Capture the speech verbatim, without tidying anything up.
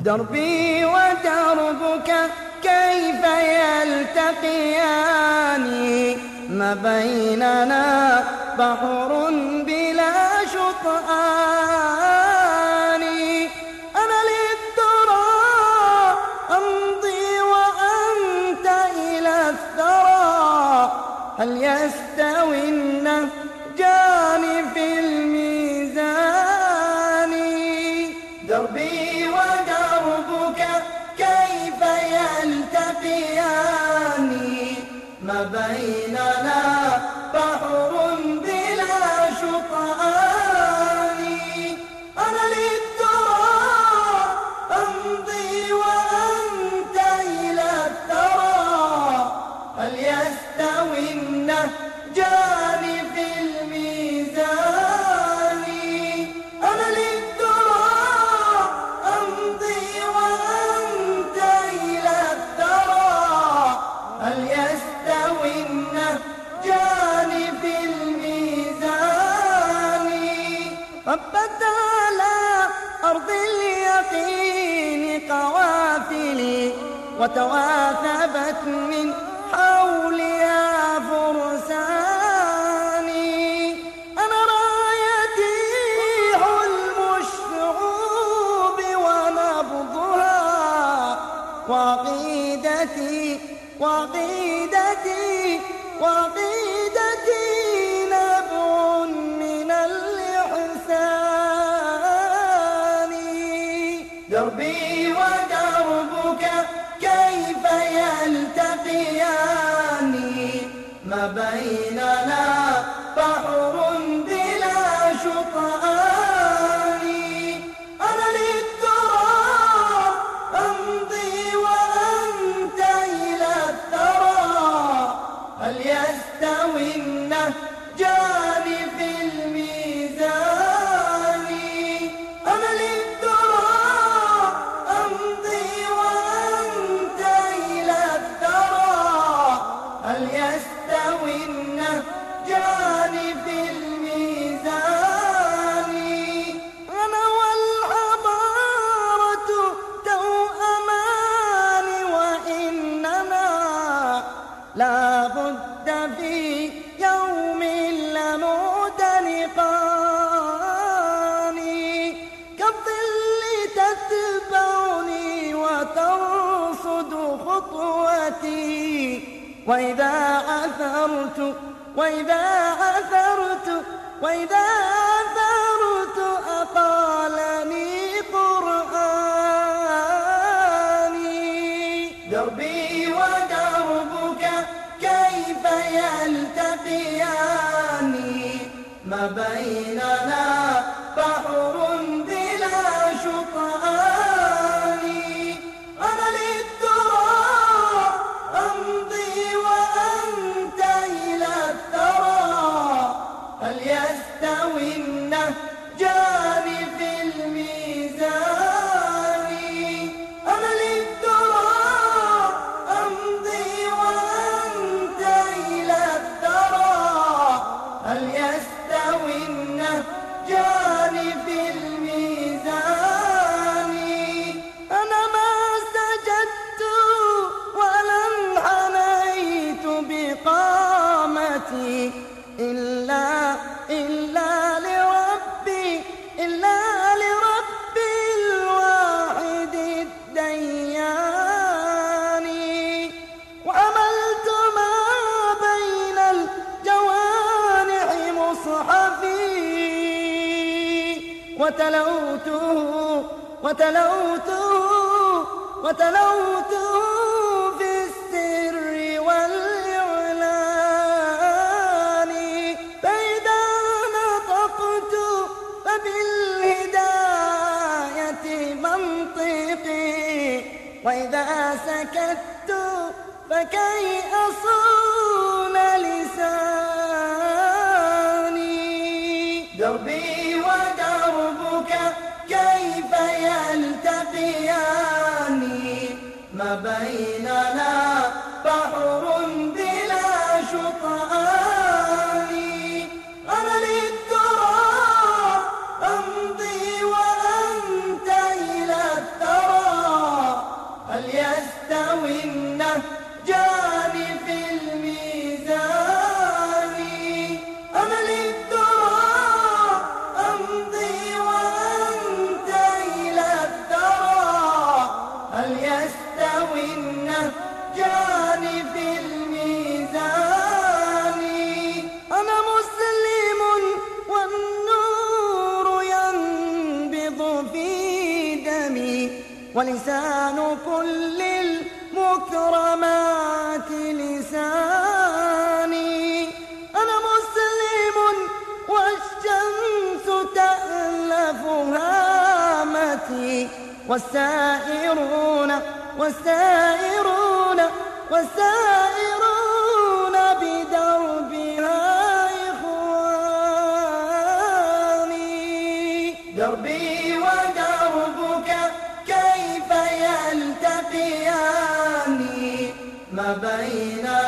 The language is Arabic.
دربي ودربك كيف يلتقيان ما بيننا بحر بلا شطآن أنا للثرى أمضي وأنت إلى الثرى هل يستوي النهجان في الميزان دربي ودربك كيف يلتقيان ما بيننا بحر بلا شطآن أنا للثرى أمضي وأنت إلى الثرى هل يستوي النهجان في الميزان أنا للثرى أمضي وأنت إلى الثرى هل يستوي النهجان في الميزان ربت على أرض اليقين قوافلي وتواثبت من حولها فرساني أنا رايتي حلم الشعوب ونبضها وعقيدتي وعقيدتي وعقيدتي نبع من الإحسان دربي ودربك كيف يلتقيان ما بيننا بحر بلا شطآن أنا للثرى أمضي وأنت إلى الثرى هل يستوي النهجان في الميزان أنا للثرى أمضي وأنت إلى الثرى هل يستوي النهجان في الميزان أنا والحضارة توأمان وإننا لا بد في يوم لمعتنقان كالظل تتبعني وترصد خطوتي وإذا عثرت وإذا عثرت وإذا عثرت أقالني قرآني دربي ودربك كيف يلتقيان ما بيننا بحر بلا شطآن أنا للثرى أمضي وأنت إلى الثرى هل يستوي النهجان في الميزان أنا للثرى أمضي وأنت إلى الثرى هل يستوي النهجان في الميزان أنا ما سجدت ولا انحنيت بقامتي إلا إلا لربي إلا لربي الواحد الديان وعملت ما بين الجوانح مصحفي وتلوته وتلوته وتلوته في السر والإعلان فإذا نطقت فبالهداية منطقي وإذا سكت فكي أصون لساني دربي ودربك كيف يلتقيان ما بيننا بحر بلا شطآن أنا للثرى أمضي وأنت إلى الثرى يستوي النهجان في الميزان. أنا للدرى أمضي وأنت إلى الثرى، هل يستوي النهجان في الميزان؟ أنا مسلم والنور ينبض في دمي، ولسان كل المكرمات لساني. أنا مسلم والشمس تألف هامتي، والسائرون والسائرون والسائرون بدربها إخواني. دربي ودربك كيف يلتقيان، ما بين